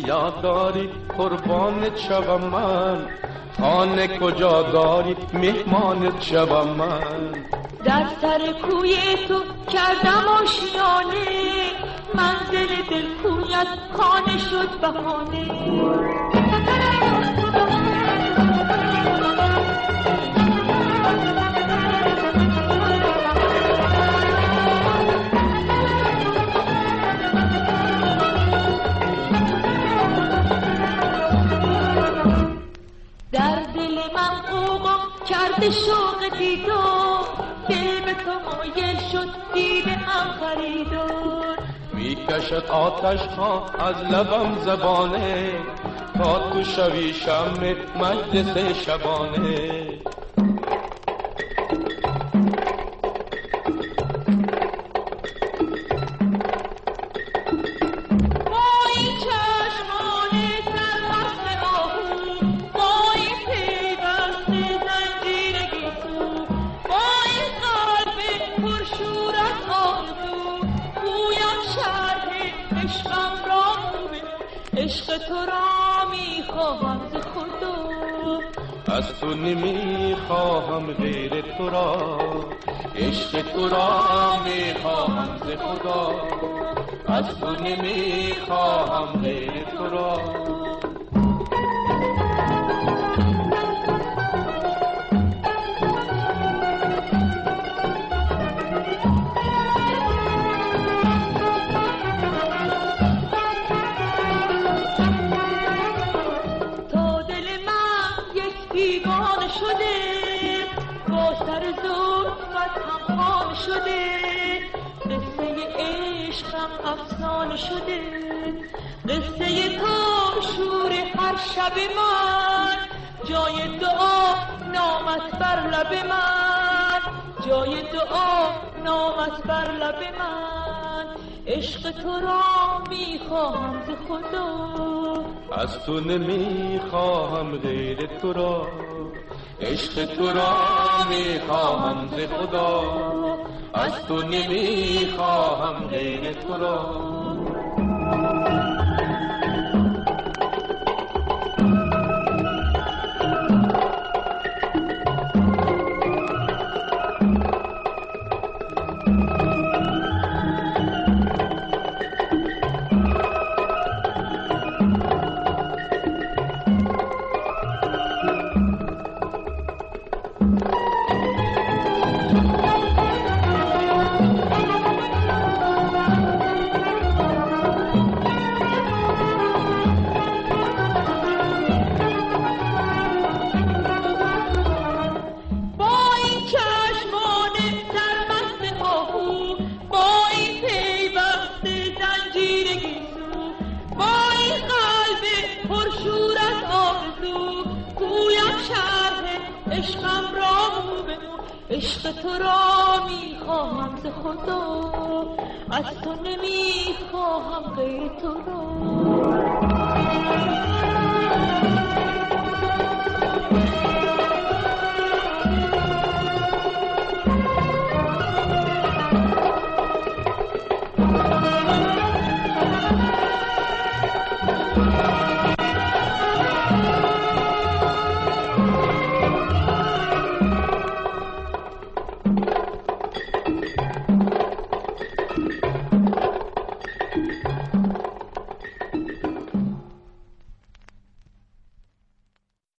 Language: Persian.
یاد داری قربانت شوم من، خانه کجا داری مهمانت شوم من. در سر کوی تو کردم آشیانه، منزل دل کویت خانه شد بهانه. در دل من قوقا کرده شوق دیدار، دل به تو مایل شد دیده‌ام خریدار. میکشد آتش ها از لبم زبانه، تا تو شوی شمع مجلس شبانه. عشق تو را میخواهم ز خدا، از تو نمیخواهم غیر تو را. عشق تو را میخواهم ز خدا، از تو نمیخواهم غیر تو را. بیگانه شده با سر زلفت هم خانه شده، قصه عشقم افسانه شده. قصه تو شور هر شب من، جای دعا نامت بر لب من، جای دعا نامت بر لب من. عشق تو را میخواهم ز خدا، از تو نمیخواهم غیر تو را. عشق تو را میخواهم ز خدا، از تو نمیخواهم غیر تو را. عشقم را بگو، عشق تو را میخواهم ز خدا، از تو نمیخواهم غیر تو را.